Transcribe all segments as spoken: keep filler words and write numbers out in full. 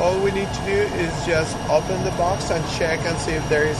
All we need to do is just open the box and check and see if there is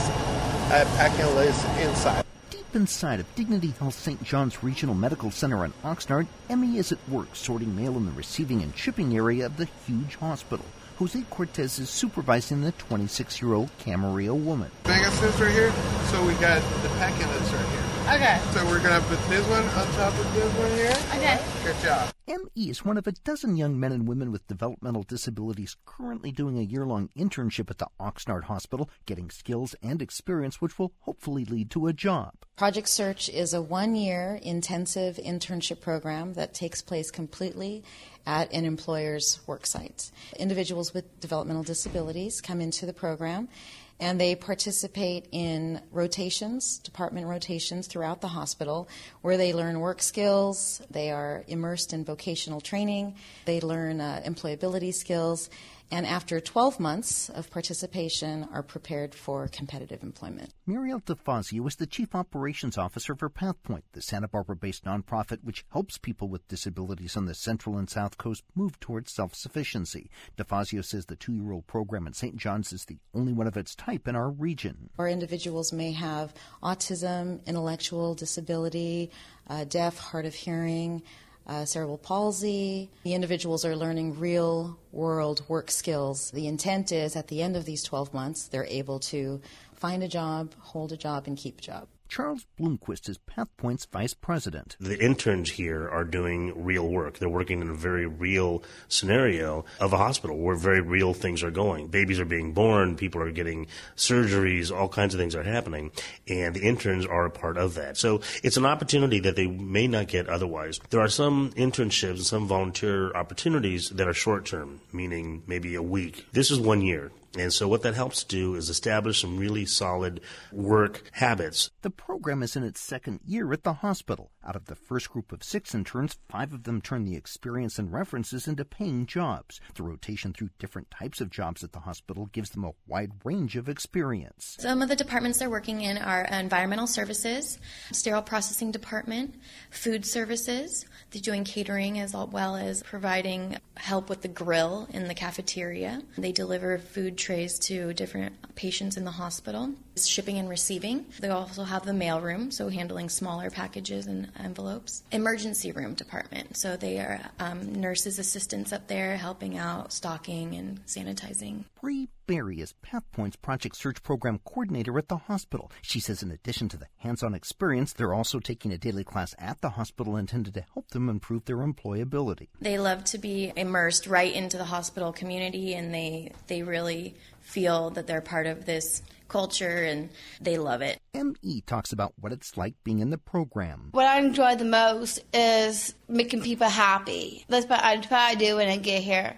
a packing list inside. Deep inside of Dignity Health Saint John's Regional Medical Center in Oxnard, Emmy is at work sorting mail in the receiving and shipping area of the huge hospital. Jose Cortez is supervising the twenty-six-year-old Camarillo woman. Megasys right here, so we got the packing list right here. Okay. So we're going to put this one on top of this one here. Okay. Good job. M E is one of a dozen young men and women with developmental disabilities currently doing a year-long internship at the Oxnard Hospital, getting skills and experience which will hopefully lead to a job. Project Search is a one-year intensive internship program that takes place completely at an employer's work site. Individuals with developmental disabilities come into the program and they participate in rotations, department rotations throughout the hospital, where they learn work skills, they are immersed in vocational training, they learn uh, employability skills, and after twelve months of participation are prepared for competitive employment. Muriel DeFazio is the Chief Operations Officer for PathPoint, the Santa Barbara-based nonprofit which helps people with disabilities on the Central and South Coast move towards self-sufficiency. DeFazio says the two-year-old program at Saint John's is the only one of its type in our region. Our individuals may have autism, intellectual disability, uh, deaf, hard of hearing, Uh, cerebral palsy. The individuals are learning real-world work skills. The intent is at the end of these twelve months, they're able to find a job, hold a job, and keep a job. Charles Bloomquist is PathPoint's vice president. The interns here are doing real work. They're working in a very real scenario of a hospital where very real things are going. Babies are being born, people are getting surgeries, all kinds of things are happening, and the interns are a part of that. So it's an opportunity that they may not get otherwise. There are some internships and some volunteer opportunities that are short-term, meaning maybe a week. This is one year. And so what that helps do is establish some really solid work habits. The program is in its second year at the hospital. Out of the first group of six interns, five of them turn the experience and references into paying jobs. The rotation through different types of jobs at the hospital gives them a wide range of experience. Some of the departments they're working in are environmental services, sterile processing department, food services. They're doing catering as well as providing help with the grill in the cafeteria. They deliver food trays to different patients in the hospital. Shipping and receiving. They also have the mail room, so handling smaller packages and envelopes. Emergency room department, so they are um, nurses' assistants up there helping out stocking and sanitizing. Bree Berry is PathPoint's Project Search Program coordinator at the hospital. She says in addition to the hands-on experience, they're also taking a daily class at the hospital intended to help them improve their employability. They love to be immersed right into the hospital community, and they, they really feel that they're part of this culture, and they love it. M E talks about what it's like being in the program. What I enjoy the most is making people happy. That's what I try to do when I get here.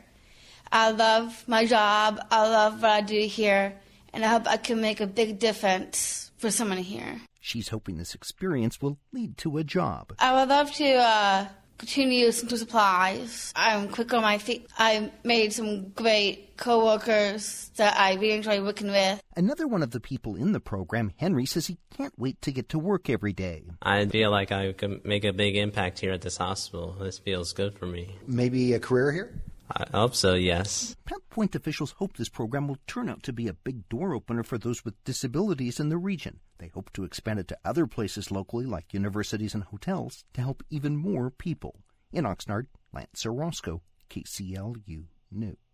I love my job. I love what I do here, and I hope I can make a big difference for someone here. She's hoping this experience will lead to a job. I would love to uh, continue some supplies. I'm quick on my feet. I made some great coworkers that I really enjoy working with. Another one of the people in the program, Henry, says he can't wait to get to work every day. I feel like I could make a big impact here at this hospital. This feels good for me. Maybe a career here? I hope so, yes. PathPoint officials hope this program will turn out to be a big door opener for those with disabilities in the region. They hope to expand it to other places locally, like universities and hotels, to help even more people. In Oxnard, Lance Orozco, K C L U News.